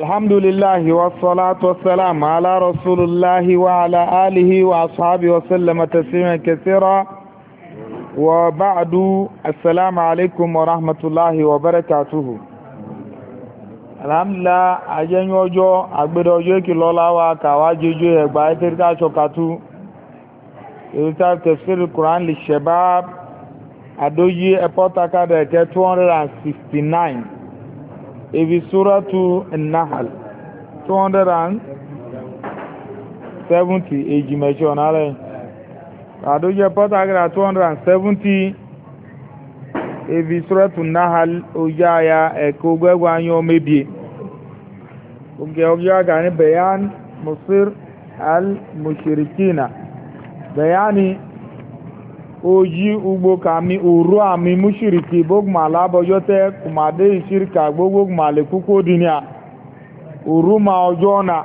الحمد لله والصلاة والسلام على رسول الله وعلى آله وأصحابه وسلم تسليما كثيرا وبعد السلام عليكم ورحمة الله وبركاته الحمد لله أجن يوجو أكبر يوجو كلولا وكواجيجو يكبر تركا شوكاتو يوتاب تفسير القرآن للشباب أدوجي أبوتاكا دكة 269 Ibi suratu An-Nahl 270 ejimechi onale adoje potagra 270 Ibi suratu An-Nahl ojaya ekogwegwa anyo mebie oge aga ni bayan musir al-mushrikina bayani oji ugbo kami uru ami mushiriki bogma labojote kumade ishirika gbogbo male kuko dinia uru ma ojona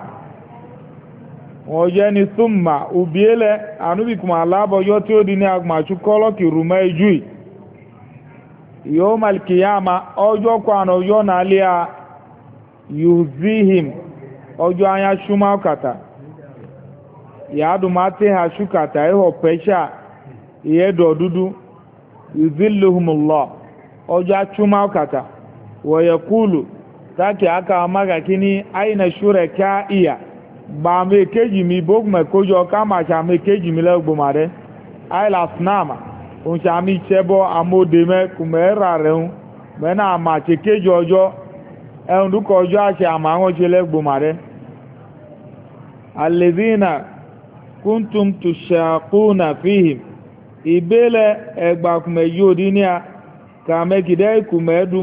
oje ni summa ubiele anubi kuma labojote odinia ma chukolo ki ruma ijui yawmal qiyama ojo kwa ojo na alia yuzihim ojo anya shuma kata yadu mate ha shukata eho pesha yedo dudu yuzilluhumullah oja chuma kata wa yaqulu taki aka maga kini aina shuraka iya ba me keji mi bogma kojo kama cha me keji mi legbo mare aila snama on cha mi chebo amode me kumera reun me na ma che keji ojo e ndu ko ojo ache ama won che legbo mare alladhina kuntum tushaquna fihim ibele egba kume yodinia ka megide kumedu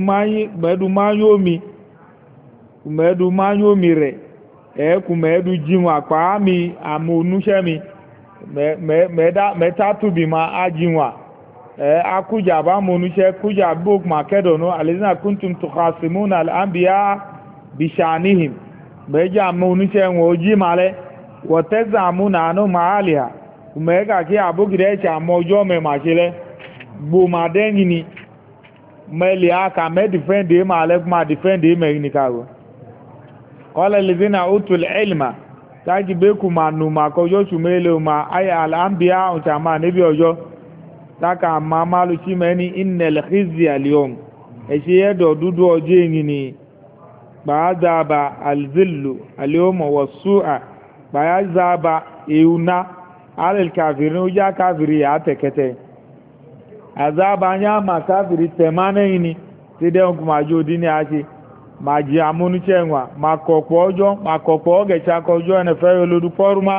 manyomi re kumedu jinwa kwa mi amunushe mi metatu bi ma ajinwa akuja ba munushe kuja buk makedo no alizina kuntum tukhasimuna al-anbiya bishanihim meja munushe woji male watazamuna anu maaliha umeka ki abugire cha mojo me machile bu madengi ni meli aka me defend ma le ma defend me ni kago qala allazina utul ilma taji be ku manu ma ko yo chumele ma ay al anbiya o chama ne bi ojo taka ma malu chi meni innal khizya al yawm eshiye do dudu oje ni baadaba al zillu al yawm was-su'a baazaba euna alil kafirin uja kafiri ya tekete azabanya ma kafiri temane ini tide kuma jodi ni achi maji amunu chenwa makopo ojo makopo oge chako ojo ne fe olodu foruma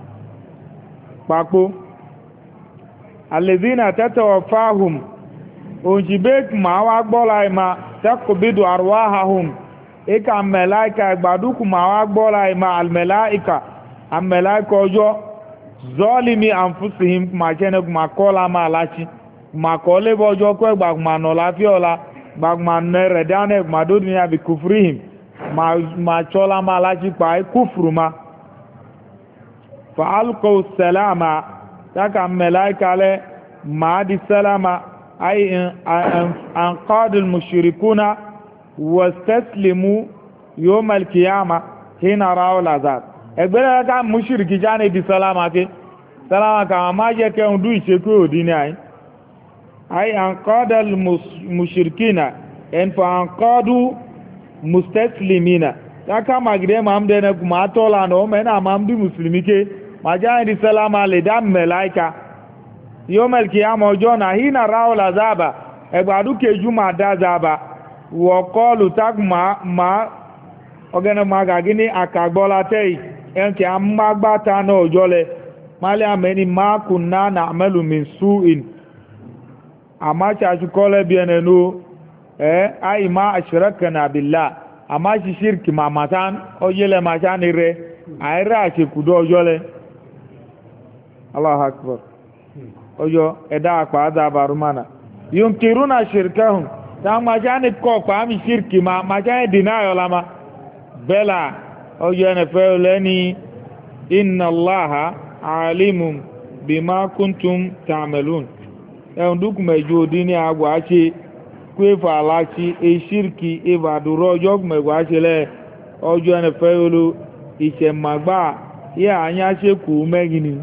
papo alladhina tatawafahum ojibek ma wa gbola ima takubidu arwahahum ika malaika gbaduku ma wa gbola ima al malaika am malaika ojo zolimi anfusihim machene makola malachi makole bojo ko gbagma no lafiola gbagma nere dane madodi ya bi kufrihim ma chola malachi pa kufruma fa alqaw salama taka malaika le ma di salama ay an qad al mushrikuna wastaslimu yawm al qiyamah hina ra'ul azab egbere ka mushriki jane di salama ke salama ka ma je ke ndu iseku odi ni ai an qadal mushrikina en fa an qadu mustaslimina ka magide mamde na kuma tola no me na mamdi muslimike ma jane di salama le dam malaika yawmal qiyamah jona hina raul azaba egbadu ke juma da azaba wa qalu tagma ma ogena maga gini akagbola tei enke amagbata na ojole mali ameni ma kunna na amalu min su'in amacha chukole bienenu ai ma ashrakana billah amachi shirki mamatan ojele machani re aira che kudo ojole Allahu akbar ojo eda akwa ada barumana yunkiruna shirkahum ta machani ko kwa mi shirki ma machani dinayo lama bela ojo ne feuleni inna allaha alimun bima kuntum ta'malun nduk mejo dini agwa chi kwefa alachi e shirki e baduro jog megwa chele ọjọ́ ẹni fẹ́ yóò ìṣẹ̀màgbà yẹ àyà ṣe kù mẹ́gìnì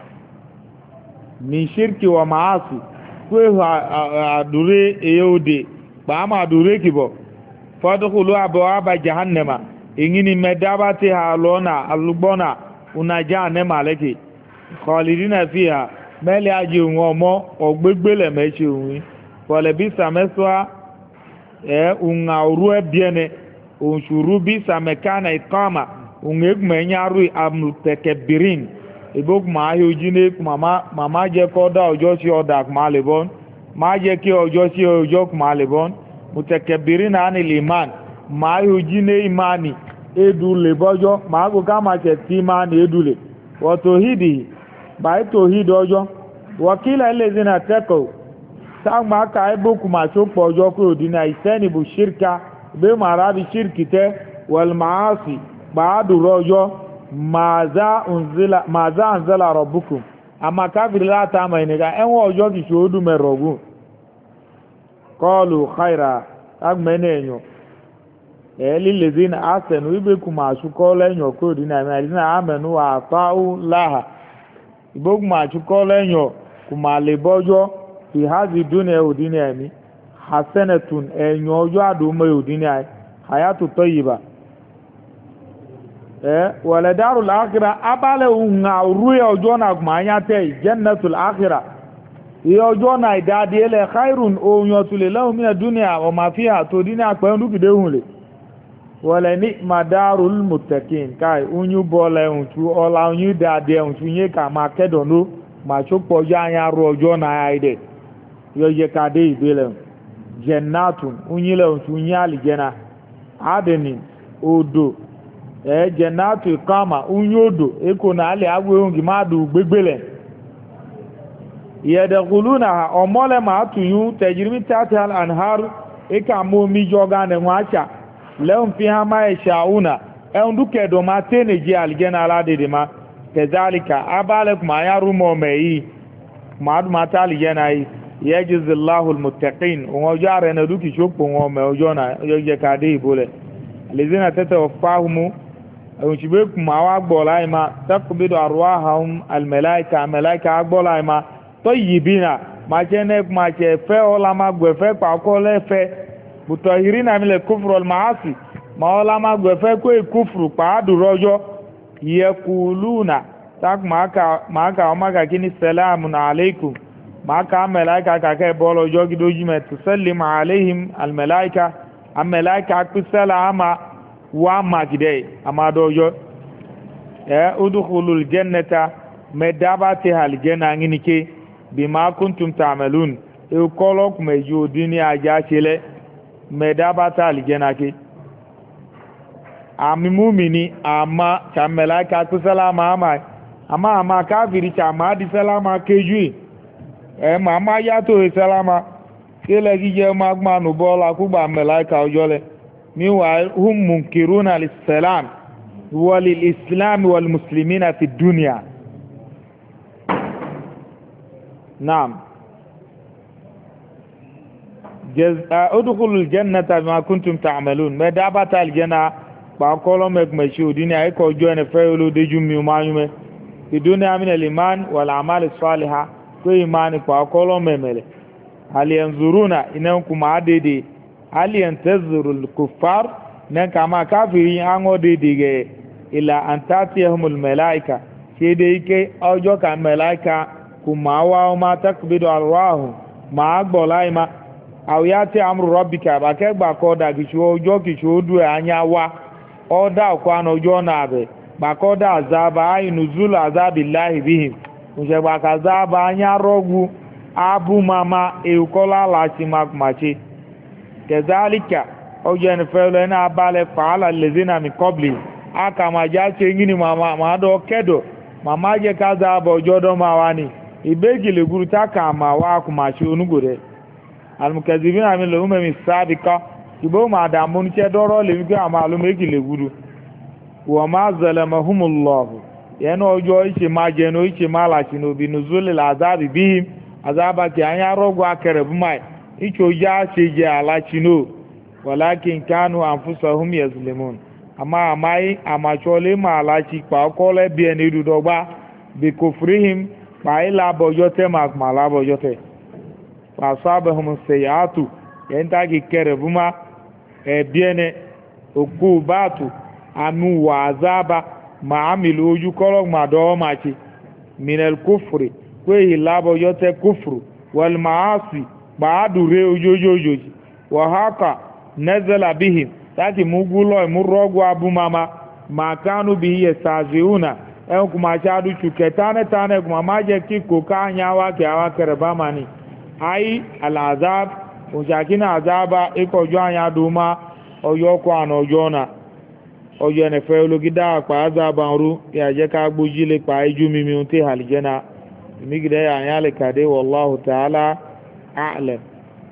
ní ṣírkì wà máa sì kó àdúré èyí òde pàámà àdúré kìbọ̀ fọ́dúkùlù àbọ̀ àbà jahannama èyí ni mẹ́dábà ti hà lọ́nà alùgbọ́nà una jahannama lẹ́kì kọ̀lìdínà fi hà mẹ́lẹ̀ ajé òun ọmọ ọ̀gbẹ́gbẹ́lẹ̀ mẹ́ṣẹ̀ òun fọ̀lẹ̀bí sàmẹ́sọ́á òun àwòrú ẹbíẹ́nẹ òun ṣùrú bí sàmẹ́kánà ìkọ́mà òun ègbùmẹ̀nyárú àmùtẹ̀kẹ̀bìrín ìbókùnmá ahẹ́ ojú ní màmá jẹ́ kọ́ dá ọjọ́ sí ọ̀dà kùmá lè bọ́n máa jẹ́ kí ọjọ́ sí ọjọ́ kùmá lè bọ́n mùtẹ̀kẹ̀bìrín náà ní lè máa máa ahẹ́ ojú ní ìmáàní èdù lè bọ́jọ́ máa kó ká máa tẹ̀ tí ìmáàní èdù lè wọ́n tòhídì báyìí tòhídì ọjọ́ wọ́kílẹ̀ ilé ìdínà tẹ́kọ̀ọ́ sáàmà ká ìbókùnmá tó pọ̀ ọjọ́ kúrò dínà ìsẹ́nìbù ṣírka bẹ́ẹ̀ màrá bí ṣírkì tẹ́ wẹ̀lmáàsì gbàádùrọ̀ ọjọ́ maza anzala rabbukum amma kafir la ta mai ne ga enwo ojo ki so du merogun qalu khaira agmene enyo lilladhina asanu ibekuma sukola enyo ko di na alladhina amanu wa ata'u laha ibokuma sukola enyo kuma le bojo fi hazi dunya udinya mi hasanatun enyo ojo adu mo udinya hayatu tayyiba wala darul akhirah abale unga ruya ojona kumanya te jannatul akhirah iyo ojona idadi ele khairun o yotule lahu min dunya wa ma fiha to dina pe ndukide hunle wala ni madarul muttaqin kai unyu bole untu ola unyu dade untu nye ka ma kedono ma chopo ya anya ru ojona aide yo je kade ibele jannatun unyile untu nyali jena adeni odo jannatu kama unyodo eko na ale agwe ngi madu gbegbele yadkhuluna omole ma atuyu tajrimi tatal anhar eka mo mi joga ne wacha lehum fiha ma yashauna enduke do ma teneji aljana ala de ma kazalika abalakum ayaru mo meyi madu matali janai yajzillahu almuttaqin o jare na duki shoppo mo me ojona yoje kade ibole lezina tatawaffahum òṣìbẹ́ kùmà wá gbọ́lá ìmá tẹ́kùbídọ̀ àrùwáhàun alìmẹ̀láìkà àmẹ̀láìkà gbọ́lá ìmá tó yìí bí nà máa ṣe ní kùmà ṣe fẹ́ ọlá máa gbẹ̀fẹ́ pàkọ́ lẹ́fẹ́ bùtọ̀ ìrí nà mílẹ̀ kúfùrọ̀ màásì ma ọlá máa gbẹ̀fẹ́ kó ìkúfùrù pàádùrọ́jọ́ yẹ kùlùnà tákù máa kà ọmọ kàkí ní sẹ́lámù nà àlékùm máa kà àmẹ̀láìkà kàkẹ́ bọ́ọ̀lọ́jọ́ gidójúmẹ̀ tùsẹ́lìmù àléhìm alìmẹ̀láìkà àmẹ̀láìkà písẹ́lá àmà wa makide amadojo udkhulul jannata medabati hal janna nginike bima kuntum ta'malun e kolok meju dini aja chele medabata al jannake ami mumini ama chamela ka salama ama kafiri chama di salama keju mama ya to salama kele gije magma nu bola ku ba malaika ojole meanwhile hum munkiruna lis-salam wa lil-islam wal-muslimina fi dunya naam udkhulul jannata bima kuntum ta'malun medabata al-janna ba kolo mek meshi dunya ay ko jone fayolo de jummi mayume fi dunya min al-iman wal a'mal as-salihah ko imani ba kolo memele hal yanzuruna inankum adede hal yantazirul kuffar nan kama kafiri an ode dige ila antatiyahumul malaika sai dai kai ojo ka malaika kuma wa ma takbidu arwahu ma gbolaima aw yati amru rabbika ba ke gba ko da ki ojo ki odu anya wa oda ko an ojo na be ba ko da azaba ay nuzul azabillahi bihim nje ba ka azaba anya rogu abu mama e ukola la chi machi kezalika ojen fele na abale faala lezina mi qabli aka majache ngini mama mado kedo mama je kaza abo jodo mawani ibegile guru taka ma wa kumachi onugore almukazibina min lo ummi sabika ibo ma da mun che doro le mi ama lo megile guru wa ma zalamahumullah yana ojo iche ma je no iche mala chi no bi nuzul azabi bihim azaba ki anya rogo akere bu mai icho ya seje ala chino walakin kanu anfusahum yazlimun ama amai amachole malachi pa kole bien idu dogba bi kufrihim pa ila bojote mak mala bojote fa sabahum sayatu yenta ki kerebuma e biene okubatu amu wazaba ma amilu oju kolok ma do machi minal kufri kwe hilabo yote kufru wal maasi baadu re ojojojo wa haka nazala bihim tati mugulo murogu abu mama makanu bihi yasaziuna en kuma chadu chuketane tane kuma maje kiko kanya wake awakere mani ai alazab ujakina azaba iko jo anya duma oyo ko ana ojona oyo ne fe ologida pa azaba ru ya je ka gbojile pa iju mimi unti halijana migide ya yale kade wallahu ta'ala a'lam